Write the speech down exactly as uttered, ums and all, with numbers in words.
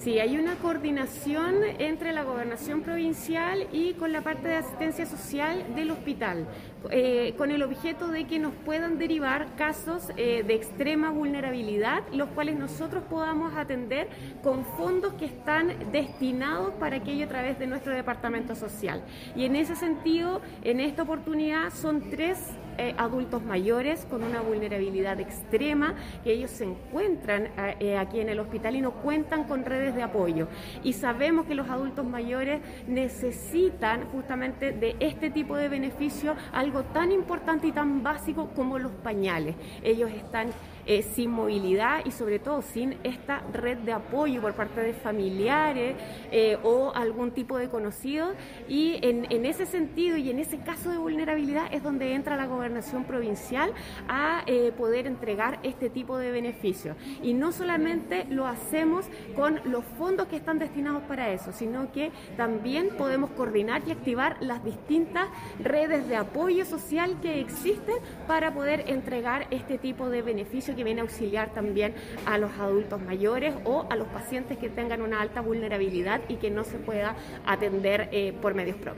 Sí, hay una coordinación entre la gobernación provincial y con la parte de asistencia social del hospital, eh, con el objeto de que nos puedan derivar casos eh, de extrema vulnerabilidad, los cuales nosotros podamos atender con fondos que están destinados para aquello a través de nuestro departamento social. Y en ese sentido, en esta oportunidad son tres Eh, adultos mayores con una vulnerabilidad extrema, que ellos se encuentran eh, aquí en el hospital y no cuentan con redes de apoyo. Y sabemos que los adultos mayores necesitan justamente de este tipo de beneficio, algo tan importante y tan básico como los pañales. Ellos están eh, sin movilidad y sobre todo sin esta red de apoyo por parte de familiares eh, o algún tipo de conocidos, y en, en ese sentido y en ese caso de vulnerabilidad es donde entra la gobernación provincial a eh, poder entregar este tipo de beneficios. Y no solamente lo hacemos con los fondos que están destinados para eso, sino que también podemos coordinar y activar las distintas redes de apoyo social que existen para poder entregar este tipo de beneficio que viene a auxiliar también a los adultos mayores o a los pacientes que tengan una alta vulnerabilidad y que no se pueda atender eh, por medios propios.